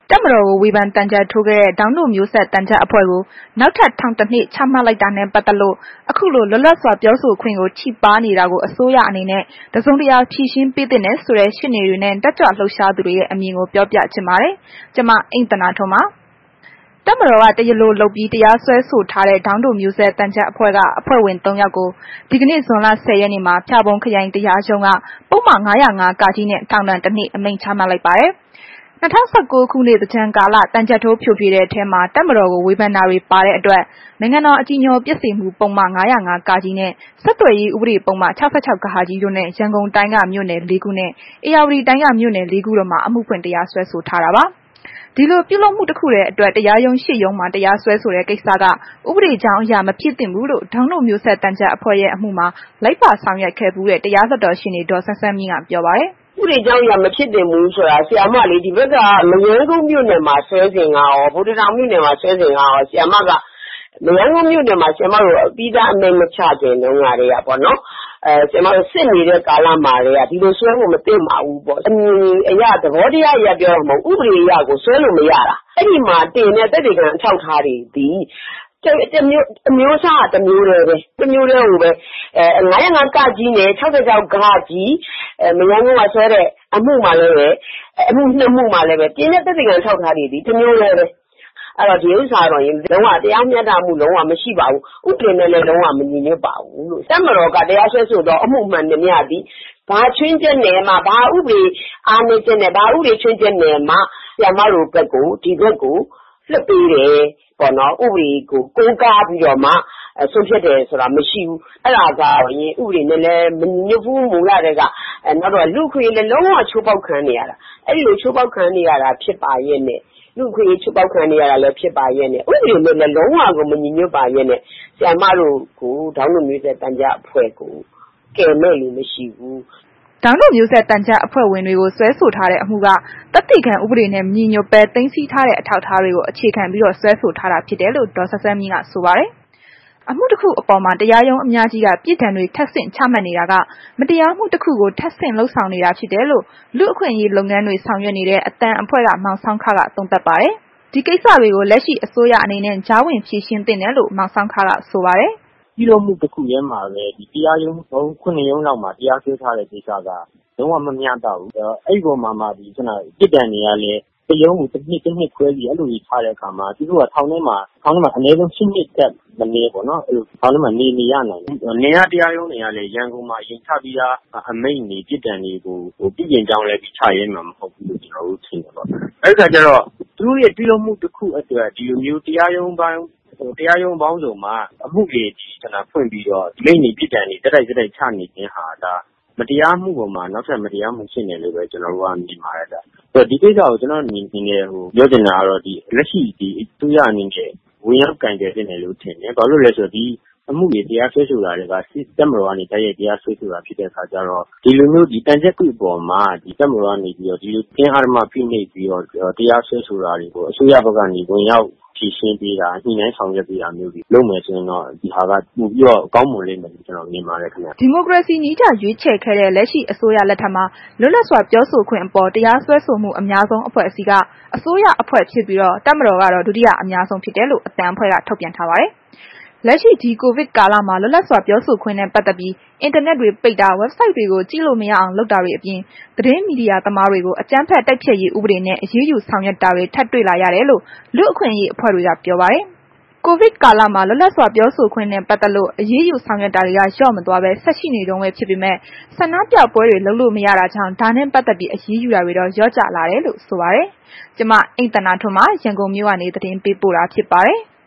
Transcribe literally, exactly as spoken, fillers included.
တပ်မတော်ကိုဝေဖန်တန်ကြပ်ထိုးခဲ့တဲ့ဒေါင်းတို့မျိုးဆက်တန်ကြပ်အဖွဲ့ကိုနောက်ထပ်ထောင်တစ်နှစ်ချမှတ်လိုက်တာနဲ့ပတ်သက်လို့အခုလိုလွတ်လပ်စွာပြောဆိုခွင့်ကိုထိပါနေတာကိုအစိုးရအနေနဲ့တစုံတရာဖြေရှင်းပေးသင့်တယ်ဆိုတဲ့ရှင်းနေတွေနဲ့တက်ကြွလှုပ်ရှားသူတွေရဲ့အမြင်ကိုပြောပြချင်ပါတယ်။ကျွန်မအိမ်တနာထွန်းပါတပ်မတော်ကတရားလိုလုပ်ပြီးတရားစွဲဆိုထားတဲ့ဒေါင်းတို့မျိုးဆက်တန်ကြပ်အဖွဲ့ကအဖွဲ့ဝင်သုံးယောက်ကိုဒီကနေ့ဇွန်လဆယ်ရက်နေ့မှာဖျာပုံခရိုင်တရားရုံးကပုံမှန်၅၀၅ ကကြီးနဲ့ထောင်ဒဏ်တစ်နှစ်အမိန့်ချမှတ်လိုက်ပါတယ်။၂၀၁၉ ခုနှစ်သင်္ကြန်ကာလတန်ကြပ်ထိုးဖြိုဖြေတဲ့အထဲမှာတပ်မတော်ကိုဝေဖန်တာတွေပါတဲ့အတွက်နိုင်ငံတော်အကြီးအကျယ်ပျက်စီးမှုပုံမှန်၅၀၅ ကကြီးနဲ့ဆက်သွယ်ရေးဥပဒေပုံမှန်၆၆ ကကြီးတို့နဲ့ရန်ကုန်တိုင်းကမြို့နယ်၄ခုနဲ့ဧရာဝတီတိုင်းကမြို့နယ်၄ခုတို့မှာအမှုဖွင့်တရားစွဲဆိုထားတာပါ။ဒီလိုပြုလုပ်မှုတစ်ခုရဲ့အတွက်တရားရုံးရှေ့ရုံးမှာတရားစွဲဆိုတဲ့ကိစ္စကဥပဒေကြောင်းအရာမဖြစ်သင့်ဘူးလို့ဒေါင်းတို့မျိုးဆက်တန်ကြပ်အဖွဲ့ရဲ့အမှုမှာလိုက်ပါဆောင်ရွက်ခဲ့မှုတဲ့တရားလွှတ်တော်ရှေ့နေဒေါ်ဆန်းဆန်းမြင့်ကပြောပါတယ်ဥပဒေကြောင်းအရမဖြစ်တင်ဘူးဆိုတာဆရာမလေးဒီဘက်ကမယန်းကုန်းမြို့နယ်မှာဆွဲစဉ်ကရောဗိုလ်တထောင်မြို့နယ်မှာဆွဲစဉ်ကရောဆရာမကမယန်းကုန်းမြို့နယ်မှာဆရာမတို့ပြီးသားအမိန့်မချခြင်းတုန်းကတည်းကပေါ့နော်အဲဆရာမတို့စစ်နေတဲ့ကာလမှာတည်းကဒီလိုဆွဲဖို့မသိမှာဘူးပေါ့အမြင်အရသဘောတရားအရပြောရမှာဥပဒေအရကိုဆွဲလို့မရတာအဲ့ဒီမှာတင်တဲ့တက်တေကံအထောက်ထားတွေဒီတမျိုးအမျိုးအစားတစ်မျိုးတည်းပဲတစ်မျိုးတည်းကိုပဲအဲ၅၀၅ ကကြီးနဲ့၆၆ ကကြီးအဲမယန်းကုန်းကဆွဲတဲ့အမှုမှလည်းပဲအမှုနှစ်မှုမှလည်းပဲပြင်းတဲ့သက်သေခံထောက်ထားတွေဒီတစ်မျိုးတည်းပဲအဲ့တော့ဒီဥစ္စာတော့ရင်လုံးဝတရားမျှတမှုလုံးဝမရှိပါဘူးဥပဒေနဲ့လည်းလုံးဝမညီညွတ်ပါဘူးလို့တပ်မတော်ကတရားစွဲဆိုတော့အမှုမှန်တွေများသည်ဘာချွင်းချက်နဲ့မှဘာဥပဒေအားနည်းချက်နဲ့ဘာဥပဒေချွင်းချက်နဲ့မှဆရာမတို့ဘက်ကိုဒီဘက်ကိုလွှတ်ပေးတယ်ပေါ့နော်ဥပဒေကိုကိုးကားပြီးတော့မှဆုံးဖြတ်တယ်ဆိုတာမရှိဘူးအဲ့ဒါကရင်ဥပဒေနဲ့လည်းမညှိဘူးမူလာတဲ့ကအဲနောက်တော့လူခွေလည်းလုံးဝချိုးပေါက်ခံနေရတာအဲ့ဒီလိုချိုးပေါက်ခံနေရတာဖြစ်ပါရဲ့နဲ့လူခွေချိုးပေါက်ခံနေရတာလည်းဖြစ်ပါရဲ့နဲ့ဥပဒေနဲ့လည်းလုံးဝကိုမညှိညွတ်ပါရဲ့နဲ့ဆရာမတို့ကိုဒေါင်းလို့မျိုးတဲ့တန်ကြအဖွဲ့ကိုကယ်မဲ့လို့မရှိဘူးဒေါင်းတို့မျိုးဆက်တန်ကြပ်အဖွဲ့ဝင်တွေကိုဆွဲဆိုထားတဲ့အမှုကတပ်တိခံဥပဒေနဲ့မညီညွတ်ပဲတင်စီထားတဲ့အထောက်အထားတွေကိုအခြေခံပြီးတော့ဆွဲဆိုထားတာဖြစ်တယ်လို့ဒေါ်ဆဆန်းမြင့်ကဆိုပါတယ်။အမှုတစ်ခုအပေါ်မှာတရားရုံးအများကြီးကပြည်ထံတွေထပ်ဆင့်ချမှတ်နေတာကမတရားမှုတစ်ခုကိုထပ်ဆင့်လှုပ်ဆောင်နေတာဖြစ်တယ်လို့လူအခွင့်အရေးလုပ်ငန်းတွေဆောင်ရွက်နေတဲ့အတန်အဖွဲ့ကမောင်ဆောင်ခကသုံးသပ်ပါတယ်။ဒီကိစ္စတွေကိုလက်ရှိအစိုးရအနေနဲ့ကြားဝင်ဖြေရှင်းသင့်တယ်လို့မောင်ဆောင်ခကဆိုပါတယ်။ဒီလိုမှုတစ်ခုရဲမှာပဲဒီတရားရုံးဘုံခုနှစ်ရုံးလောက်မှာတရားစွဲထားတဲ့ကိစ္စကလုံးဝမမျှတဘူးအဲ့ဒီပုံမှာမှဒီကျွန်တော်ပြည်တန်တွေကလည်းတရုံးကိုတစ်နှစ်တစ်နှစ်ခွဲပြီးအဲ့လိုကြီးထားတဲ့အခါမှာသူတို့ကထောင်ထဲမှာထောင်ထဲမှာအနည်းဆုံးရှစ်နှစ်တက်မနေပေါ့နော်အဲ့လိုထောင်ထဲမှာနေနေရနိုင်တယ်နေရတရားရုံးတွေကလည်းရန်ကုန်မှာအရင်ချပြီးသားအမိန့်တွေပြည်တန်တွေကိုဟိုပြည်ပြင်ကြောင်းလည်းပြီးချရဲမှာမဟုတ်ဘူးလို့ကျွန်တော်တို့ထင်တယ်ပေါ့အဲ့ဒါကြတော့သူတို့ရဲ့ပြည်လုံးမှုတစ်ခုအတွက်ဒီလိုမျိုးတရားရုံးပိုင်းဟိုတရားရုံးပေါင်းစုံမှာအမှုတွေဒီကျွန်တော်ဖွင့်ပြီးတော့ဒီလိမ့်နေပြည်တန်တွေတက်တိုက်တက်တိုက်ချနေခြင်းဟာဒါမတရားမှုပေါ်မှာနောက်ထပ်မတရားမှုဖြစ်နေလို့ပဲကျွန်တော်တို့ကမြင်ပါတယ်ဒါဆိုတော့ဒီကိစ္စကိုကျွန်တော်မြင်နေဟိုပြောချင်တာကတော့ဒီလက်ရှိဒီသူရအနေနဲ့ဝင်ရောက်ကင်တယ်ဖြစ်နေလို့ထင်တယ်ဘာလို့လဲဆိုတော့ဒီအမှုတွေတရားစွဲဆိုတာတွေကစစ်တပ်မတော်ကနေတိုက်ရိုက်တရားစွဲဆိုတာဖြစ်တဲ့အခါကျတော့ဒီလိုမျိုးဒီတန်ချက်ကုပေါ်မှာဒီတပ်မတော်ကနေပြီးတော့ဒီလိုသင်အားဓမ္မဖိနှိပ်ပြီးတော့တရားစွဲဆိုတာတွေကိုအစိုးရဘက်ကနေဝင်ရောက်ဖြည့်ရှင်းပေးတာညှိနှိုင်းဆောင်ရွက်ပေးတာမျိုးတွေလုပ်မယ်ဆိုရင်တော့ဒီဟာကပို့ပြီးတော့ကောင်းမွန်လိမ့်မယ်လို့ကျွန်တော်မြင်ပါတယ်ခင်ဗျဒီမိုကရေစီနည်းကျရွေးချယ်ခဲ့တဲ့လက်ရှိအစိုးရလက်ထက်မှာလွတ်လပ်စွာပြောဆိုခွင့်အပေါ်တရားစွဲဆိုမှုအများဆုံးအဖွဲ့အစည်းကအစိုးရအဖွဲ့ဖြစ်ပြီးတော့တပ်မတော်ကတော့ဒုတိယအများဆုံးဖြစ်တယ်လို့အတန်အဖွဲ့ကထုတ်ပြန်ထားပါတယ်လက်ရှိဒီကိုဗစ်ကာလမှာလွတ်လပ်စွာပြောဆိုခွင့်နဲ့ပတ်သက်ပြီးအင်တာနက်တွေပိတ်တာ website တွေကိုကြည့်လို့မရအောင်လုပ်တာတွေအပြင်သတင်းမီဒီယာသမားတွေကိုအကြမ်းဖက်တိုက်ဖျက်ရေးဥပဒေနဲ့အရေးယူဆောင်ရွက်တာတွေထပ်တွေ့လာရတယ်လို့လူအခွင့်အရေးအဖွဲ့တွေကပြောပါတယ်။ကိုဗစ်ကာလမှာလွတ်လပ်စွာပြောဆိုခွင့်နဲ့ပတ်သက်လို့အရေးယူဆောင်ရွက်တာတွေကလျော့မသွားပဲဆက်ရှိနေတုန်းပဲဖြစ်ပေမဲ့ဆန္ဒပြပွဲတွေလုပ်လို့မရတာကြောင့်ဒါနဲ့ပတ်သက်ပြီးအရေးယူတာတွေတော့လျော့ကျလာတယ်လို့ဆိုပါတယ်။ကျွန်မအိမ်တနာထွန်းမှရန်ကုန်မြို့ကနေသတင်းပေးပို့တာဖြစ်ပါတယ်။